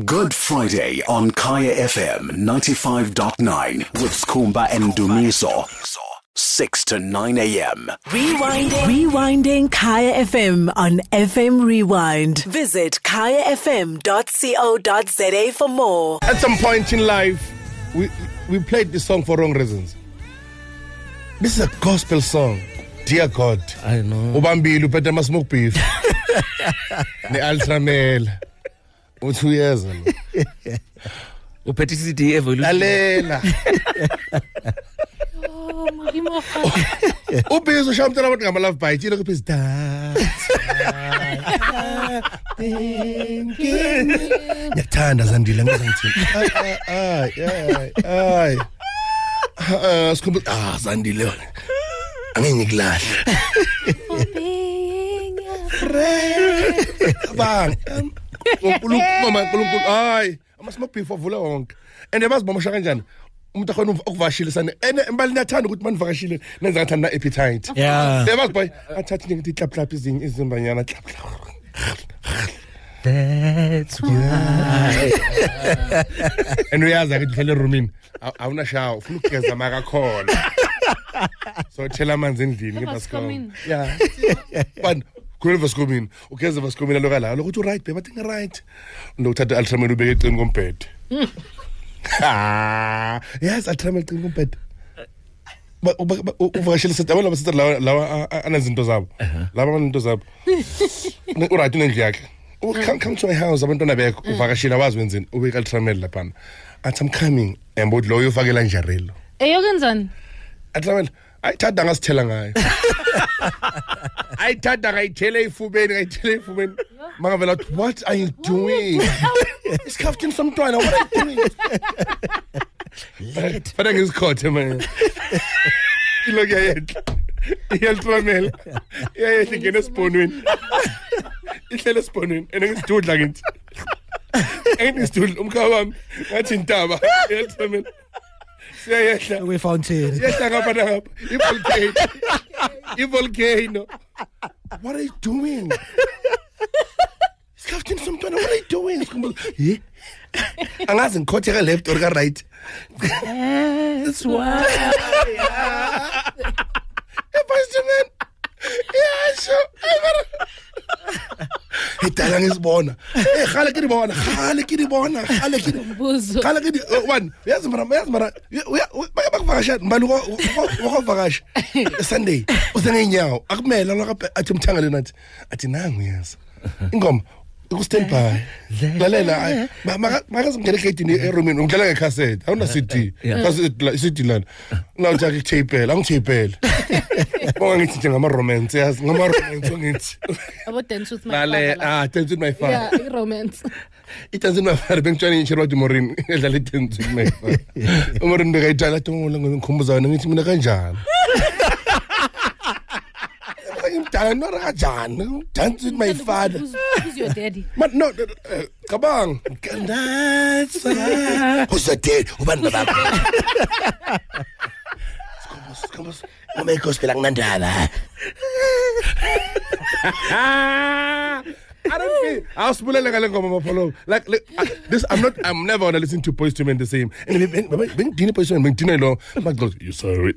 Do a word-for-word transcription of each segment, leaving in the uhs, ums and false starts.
Good Friday on Kaya F M ninety-five point nine with Skumba and Dumiso. six to nine a.m. Rewinding. Rewinding Kaya F M on F M Rewind. Visit kaya f m dot co dot z a for more. At some point in life, we we played this song for wrong reasons. This is a gospel song. Dear God. I know. Ubambili uphethe ama smoke beef. Ne Ultramel. U two years. Uphethe C D evolution. Lalela. Ubhizo shamtela abantu ngama love bite yilo kuphi dance. Ngiyathanda Zandile ngizangithini. Ay ay ay. Ah sikhumbu ah Zandile. Angeke ngikulahle. Bang. Unkulunkulu mama unkulunkulu ay amasmoke beef avula wonke. And yabazibomosha kanjani? Umuntu akhona ukuvashile sana ene imbalini yathanda ukuthi manivakashile nenza ngathi na appetite. Yeah. Yabazi boy athathe ngithi clap clap izinye izimbanyana clap clap. That's why. And uyaza ukuthi hlele roomini awuna shower ufuna ukugeza maka khona. So thela amanzi endlini ngebasikho. Yeah. But Kule Vascomin, ugeza Vascomin lokala lokuthi right babe bathi right. Ndothatha ultrasound ubeke eqini komphethe. Ah, yes, Ultrasound eqini komphethe. Ba uvakashile sithi abona basithi lawa lawa anazinto zabo. Laba into zabo. Uright unendli yakhe. Come come to my house abantwana bekho uvakashile awazi wenzeni ubeka ultrasound lapha. Athi I'm coming embodi lo uyofakela njarelo. Eyokenzani? Ultrasound ayithatha ngasithela ngayo. Ayithatha ngayithela ifubeni ngayithela ifubeni. Mangavela what are you doing? It's Captain Somntwana, what are you doing? Fana ngizikhothe man. Iloku yayetla. Iyaltramela. Yayetla ngene esibonweni. Ihlela esibonweni ene ngisidudla ngithi. Engisidudla umkhaba wami ngathi intaba iyaltramela. Siyayehla We fountain. Siyehla ngapha ngapha. Ivolcano. Ivolcano. What are you doing? Captain Somntwana, what are you doing? Yeah. Angazi ngikhothe ka left or ka right. That's why. Ephasman. Yeah, sure. Hitala ngisibona. Eh khale ke dibona, khale ke dibona, khale ke Buzo. khale ke one. Yazi mara, yazi mara. Bayabakuvakasha, mbali wakuvakasha. Sunday, usengenyawo. Akumela lokho athi mthangale nathi. Athi nangu yazi. Ingoma uku-stand by. Lalela makaze ngene egedini eroomini ngidlala ngecassette awuna C D C D lana ngawuthi akutapela angitapela bonga ngithi nje ngama romance yazi ngama romance ngithi Abo dance with my lale father. ah dance with my father Yeah, romance. it dance with my father bengitshwana inshiro di Morin edlala dance with my father uMorin bekayidlala tongola ngikhumbuza wena ngithi mina kanjani Dance with my father. Who's, who's your daddy? But no, kabang. That's who's the dad? Ubani babakho? Skobos, skobos. Umeko siphela nginandaba. I don't feel. I'll spoil like a ngoma mapolo. Like this, I'm not. I'm never gonna listen to Boyz two Men the same. And when when Dina Boyz two Men, when Dina lo, I'm like, you sorry.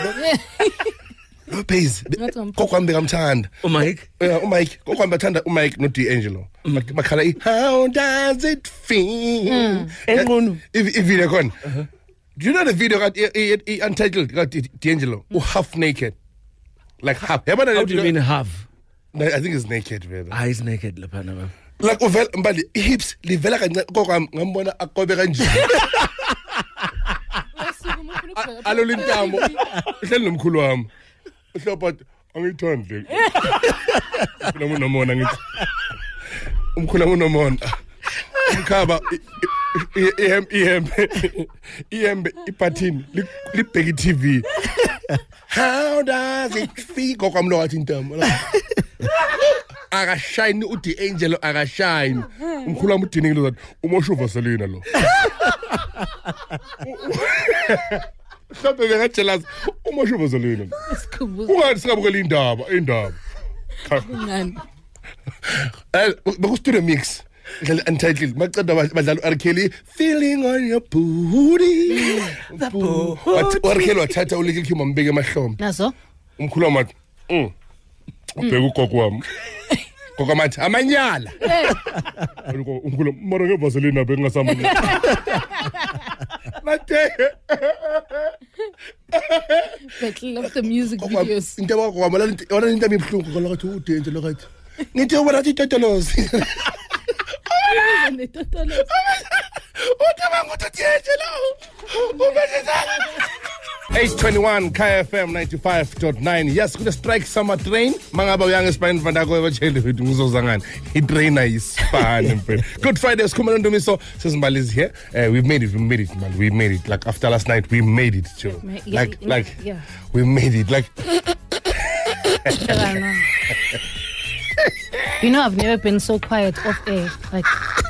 Lopez kokwambe kamthanda uMike yeah uMike kokwambe bathanda uMike no D'Angelo makhala I how does it feel engqondo ivideo khona do you know the video got untitled got D'Angelo half naked like half how do you mean half I think it's naked man ah is naked lapha na like uvel mbali hips livela kancane kokwami ngambona akobe kanje alolintamo ihleli nomkhulu wami Uhlopha angithandi. Ukhuluma nomona ngithi. Umkhuluma nomona. Umkhaba ihem ihem ihem iphathini libheki T V. How does it feel kokwamlo wathi intamo la. Akashine u D'Angelo akashine. Umkhuluma udini lo umosho Vaseline lo. Mhlawumbe bengajelas uMosho Vaseline. Ungathi singabukela indaba indaba. Ngani? Eh bekustudio mix. Ngale untitled. Maqeda badlala R Kelly feeling on your booty. What R Kelly wathatha uLittle Kim ambeke emahlombe. Nazo? Umkhulu wamathi, "Mm. Ubheka ugogo wami." Gogo mathi amanyala. Umkhulu mara ngevaseline abe ngasamanyala. Mate. But love the music videos. Into kwakho wala wala into emibhlungu kalokuthi udenze lokuthi. Ngithi ubona thi totolozi. And the total. Utaba nguthethe lo. Ubethisa. eight twenty-one K F M ninety-five point nine. Yes, kule strike summer train. Mangaba uyanga spine vandako ebatshele wethu ngizoza ngani. I train is fun and Good Friday sikhumana ndomiso Sizimbali is here. Uh, we've made it. We made it, man. We made it. Like after last night, we made it, Joe. Yeah, like yeah, like yeah. we made it. Like You know, I've never been so quiet off air. Like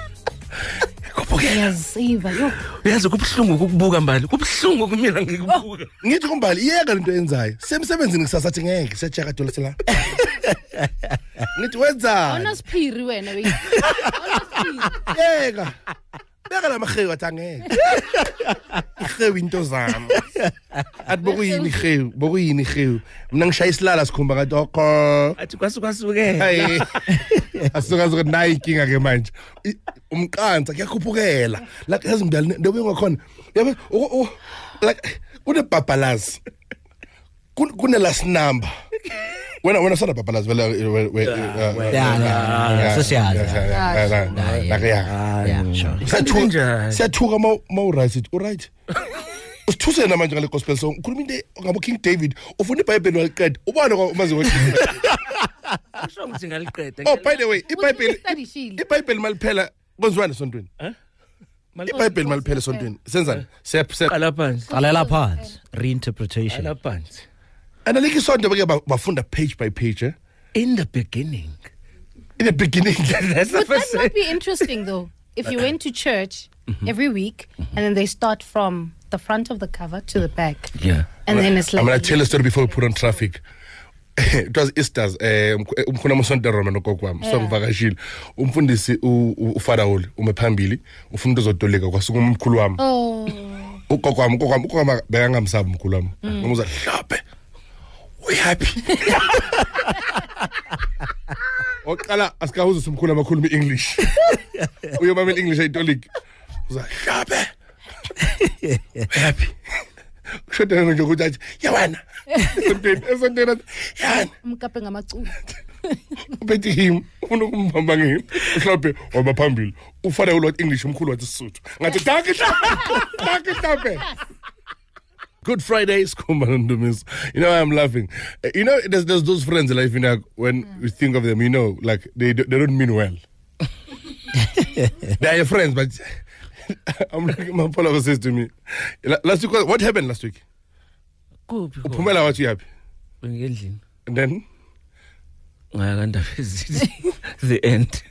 Yaziva yo. Uyazi kubhlungu ukubuka Mbali. Kubhlungu kumina ngikubuka. ngithi kumbali iyeka lento enzayo. Semsebenzini kusasa athi ngeke siyacheka dola sela. Ngithi wenza. Awunasiphiri wena we. Awunasiphiri. Yeka. Beka la mageyo athi angeke. Igeyo into zami. Athi bokuyini igeyo, bokuyini igeyo. Mina ngishaya isilala sikhumba ngathi okho. Athi kwasukwasuke. Hayi. Asuka suka nayi inkinga ke manje. Umqansa kuyakhuphukela. Like ezimdala ndobe ngakhona. Yabe like kune babalazi. Kune last number. When when I saw the babalazi vela Yeah, yeah. Sosiyazi. Like yeah. Yeah, sure. Siyathuka ma ma right it. Alright. Usithuse namanje ngale gospel song. Ukhuluma into ngabo King David. Ufuna iBhayibheli waliqeda. Ubani umazi ukuthi. Asho ngithi ngaliqeda. Oh, by the way, iBhayibheli Study shield. iBhayibheli maliphela kwenziwani esontweni? Huh? iBhayibheli maliphela esontweni. Senzani? Sep sep. Qala phansi. Qalela phansi. Reinterpretation. Qala phansi. Analike isonto beke bafunda page by page, eh? In the beginning. In the beginning. That's the But that first might be interesting though. If you went to church every week and then they start from the front of the cover to the back. Yeah. And then it's like I'm going to tell a story before we put on traffic. It was Easter's eh umkhona uMsonto Roma nogogo wami so ngivakashile umfundisi uFarao umephambili ufuna into zodoleka kwasuka umkhulu wami oh ugogo wami ugogo wami ugogo wami bekangamsaba umkhulu wami ngomuza hlape we happy oqala asikahuza umkhulu amakhuluma iEnglish uyomamela English ayitoliki uza hlape happy Shoda nje ukuthi athi yabana esontweni esontweni yana umkape ngamaculo ubethi him ufuna ukumbamba ngini mhlawumbe wabaphambili ufana ulot English umkhulu wathi Sotho ngathi danke danke danke Good Friday sikhumba ndomiso. You know why I'm laughing? Uh, you know there's there's those friends in life, you know, when you think of them, you know, like they they don't mean well. They are your friends, but I'm like my follower says to me last week, what happened last week? Kuphi? Uphumela wathi yapi? Ngendlini. And then ngakanda visit the end.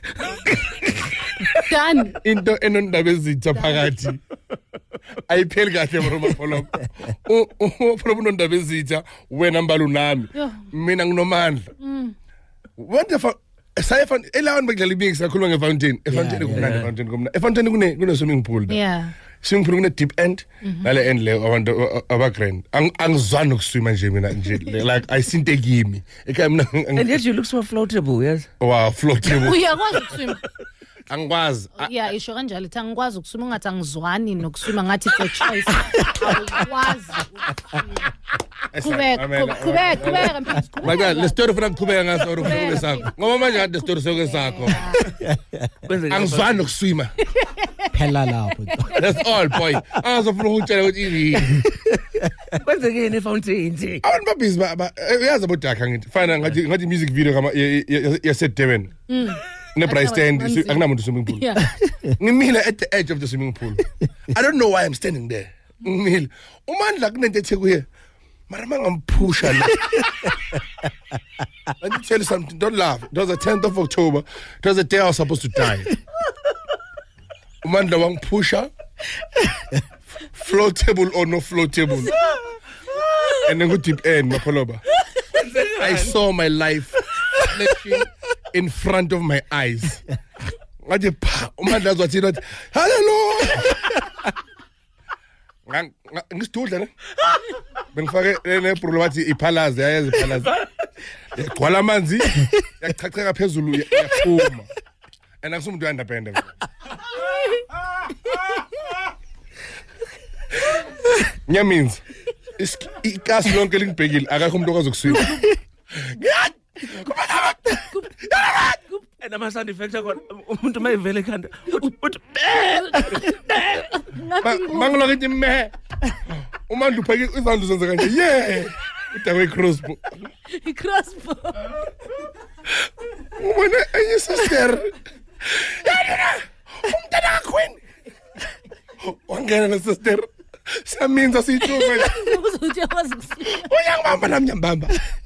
done into enondaba ezitha phakathi ayipheli kahle bro mafolo ufuna unondaba ezitha wena mbalo nami mina nginomandla what the fuck sayifana elawan bekudlala ibiki sakhuluma ngefountain efountain kunani efountain kumna efountain kune kune swimming pool yeah swimming pool kune deep end nale end le abantu aba grand angizwani ukuswima nje mina nje like I sinte kimi ekhaya mina And yet you look so floatable, yes? wow floatable uyakwazi ukuswima angikwazi yeah isho kanjalo thi angikwazi ukuswima ngathi angizwani nokuswima ngathi it's a choice awukwazi kubeka kubeka kubeka mfethu Maka le story funa kuqhubeka ngaso ukukhuluma sakho ngoba manje kade story sokwe sakho angizwani nokuswima Phela lapho. that's all boy azofuna ukutshela ukuthi yini Kwenzekeni efountain nje? abantu babhizi uyazi abodaka ngithi fana ngathi ngathi music video kama yaseDurban neBright stand akunamuntu swimming pool yeah ngimile at the edge of the swimming pool I don't know why I'm standing there ngimile umandla kunento ethe kuye mara mangamphusha la Let me tell you something, don't laugh. It was the tenth of October. It was the day I was supposed to die. Umandla wangphusha floatable or no floatable and then go deep end mapholoba I saw my life flashing in front of my eyes ngathi pha uMandla azwathina wathi hallelujah ngisidudla ne bengifake nebrulo wathi iphalaze yayenza iphalaze yagcwala amanzi yachacheka phezulu yaphuma and akusumuntu uyandapende nyaminzi ikasi lonke lingibhekile akakho umuntu okazokuswima and ama sound effects akho umuntu mayivele ekhanda uthi mangilo ngithi me uMandla upheke izandla zenze kanje yeah udakwe crossbow I-crossbow. Ubona enye sister umntana kaQueen wangena na sister saminza siyithuka Uzothi awazikusima. uyangibamba nami nyambamba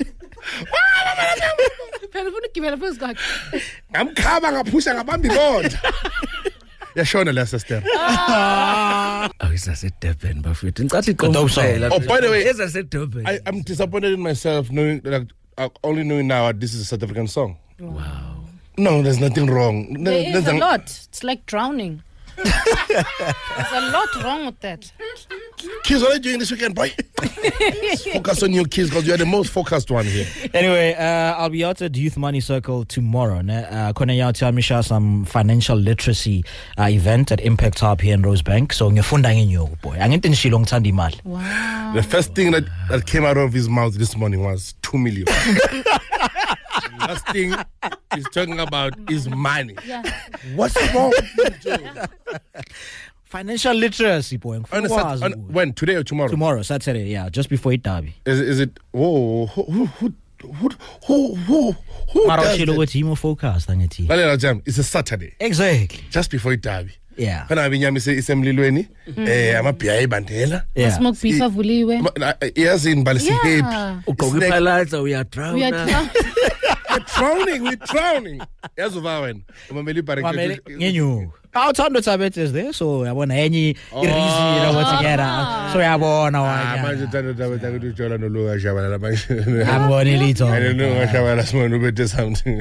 Phela ufuna ukugibela phezu kwakhe. ngamkhaba ngaphusha ngabamba ibonda yashona la sister oh isasedurban bafethu ngicathi iqomphela oh by the way isasedurban I I'm disappointed in myself knowing like I only knowing now this is a South African song. wow No, there's nothing wrong. No, There is there's a an- lot. It's like drowning. There's a lot wrong with that. Kids, what are you doing this weekend, boy? Focus on your kids because you're the most focused one here. Anyway, uh, I'll be out at Youth Money Circle tomorrow. Ne? Uh, Kona yao Misha some financial literacy uh, event at Impact Hub here in Rosebank. So ngifunda ngenyoko boy. Angithi nishilo ngithanda imali. Wow. The first thing that, that came out of his mouth this morning was two million. The last thing he's talking about is money. Yeah. What's wrong with you, Joe? Financial literacy boy. On a Sat- on, when? Today or tomorrow? Tomorrow, Saturday, yeah, just before it derby. Is, is it? Whoa, who, who, who, who, who, who, who Mara does ushilo it? ukuthi imo focus angithi. Lalela Jam, it's a Saturday, Exactly. just before it derby. Yeah. Kana abinyama ise isemlilweni eh amabhiya ayibandela. Yeah. Smoke beef avuliwe. Yazi inbalisi Yeah. happy. ugqoka iphalaza uyadrown We are drown- We're drowning, we're drowning. Yazi uva wena. Umameli Mamele bareke. ngenyoko. Awuthanda uthabethe is there so yabona enye ireason yabo together. So yabona Ah, manje wanya. uthanda uthabethe ukuthi ujola noluka shabala manje. Angiboni litho. I don't know shabala simona ubethe something.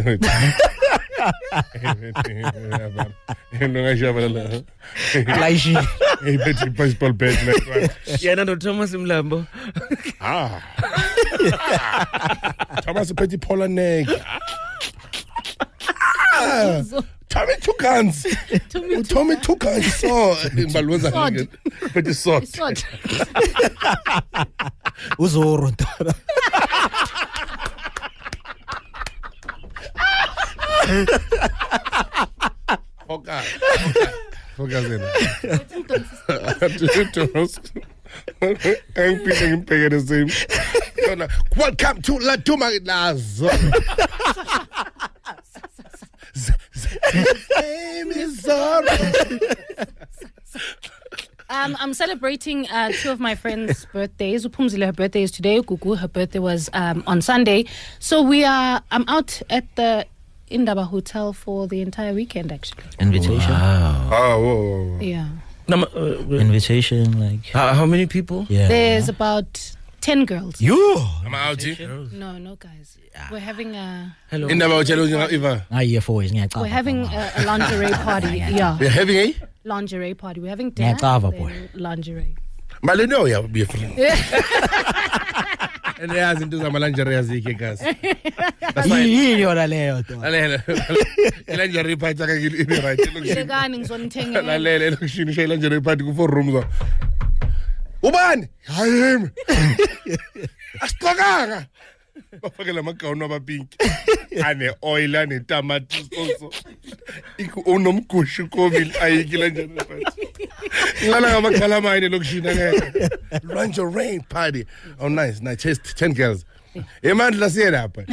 Nonga shabala la. Laishi. Hey, betty baseball bet like one. yena no Thomas Mlambo Ah. Thomas Petty Paula Neg. Ah. Tommy two guns. Tommy two Tommy two guns. So Balwaza Sword. again. But the sword. Sword. Uzoro ntaba. Focus. Focus in. Thomas. I'm feeling bigger the same. Welcome to La Duma Lazo. Um, I'm celebrating uh, two of my friends' birthdays. Upumzile, her birthday is today. Gugu, her birthday was um, on Sunday. So we are. I'm out at the Indaba Hotel for the entire weekend, actually. Invitation. Oh, whoa, whoa, whoa. Yeah. Number, uh, Invitation like how, how many people yeah. There's about ten girls. You. I'm out here. No, no, guys. We're having a hello In the Bauchelo, Eva. Ah yeah for is ngiyacaba. we're having a, a lingerie party. Yeah, We're having a lingerie party. We're having dinner. Ngiyacaba, then boy. Lingerie. Malino, yeah, be a friend. And there's into the Malangeria Ziki gas. That's why. Yini yona leyo to. Lingerie party, I can get right. Sekani ngizonithengela. Lalela lokushini shaya lingerie party ku four rooms. Ubani? Hayi. Asiqokanga. Bafakela amagawuni abapink. Ane oil ane tomato sauce. Iku unomgushu komile ayiki lingerie party. Ngala ngamakhala mine lokushina ngeke. Lingerie party. Oh nice, nice. Just ten girls. Emandla siye lapha.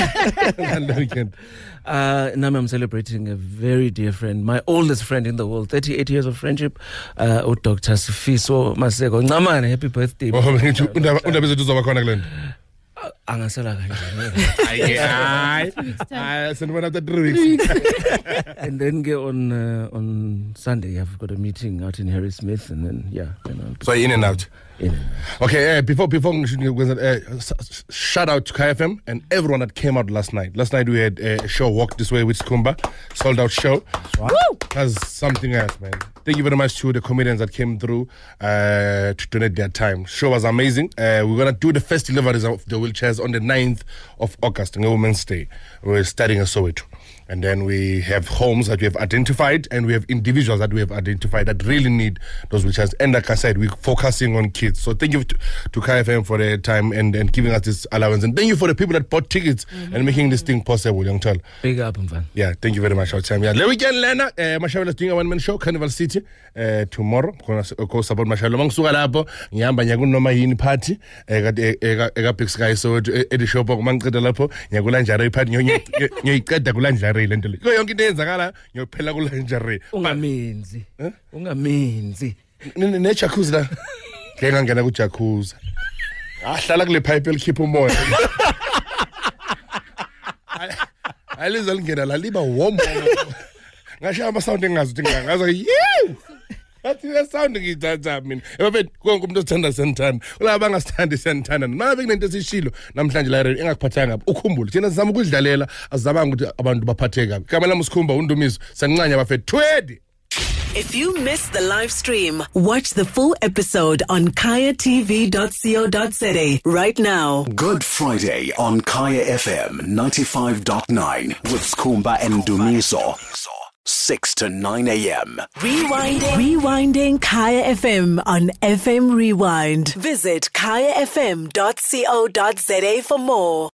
uh now I'm celebrating a very dear friend, my oldest friend in the world, thirty-eight years of friendship, uh u Doctor Sifiso Maseko Ncamane. Happy birthday. Oh ngithi undaba undaba zethu zoba khona kulena. Angasela kanjani Hayi hayi. Hayi senibona after three weeks. and then get on uh, on Sunday I've got a meeting out in Harry Smith and then yeah you know. So in and out. You know. Okay, uh, before before uh, shout out to Kaya F M and everyone that came out last night. Last night we had a show, Walk This Way with Skumba, sold out show. Right. That's something else, man. Thank you very much to the comedians that came through uh, to donate their time. Show was amazing. Uh, we're gonna do the first deliveries of the wheelchairs on the ninth of August on Women's Day. We're starting in Soweto. And then we have homes that we have identified, and we have individuals that we have identified that really need those wheelchairs. And like I said, we're focusing on kids. So thank you to, to K F M for their time and, and giving us this allowance. And thank you for the people that bought tickets mm-hmm. and making this thing possible, young child. Big up, man. Yeah, thank you very much for your time. Yeah, the weekend, Lena, uh, Mashabela is doing a one-man show, Carnival City, uh, tomorrow. Going to go support Mashabela. Mangsuka lapho, ngihamba ngiyaku noma yini party, eka eka Big Sky so edi shop mangiceda lapho, ngiyakulanjara party, ngiyiqeda kulanjara le nto le. Ko yonke into eyenzakala, ngiyophela kulanjara. Ungamenzi. Ungamenzi. Ne jacuzzi la. Ngeke ngangena ku jacuzzi. Ahlala kule pipe elikhipha umoya. Aliza lingena la liba warm. Ngasho ama sound engazi ukuthi ngazo yew. Athi le sound ngiyithatha mina. Ebafethu konke umuntu othanda sentana. Kulaba bangasithandi sentana. Nabe kunento esishilo namhlanje la engakuphathanga ukhumbule. Thina sizama ukudlalela azabanga ukuthi abantu baphatheke kabi. Igama lami uSkhumba uNdumiso. Sanqanya bafethu twedi. If you missed the live stream, watch the full episode on kaya t v dot co dot za right now. Good Friday on Kaya F M ninety-five point nine with Skumba and Dumiso. six to nine a.m. Rewinding. Rewinding Kaya F M on F M Rewind. Visit kaya f m dot co dot za for more.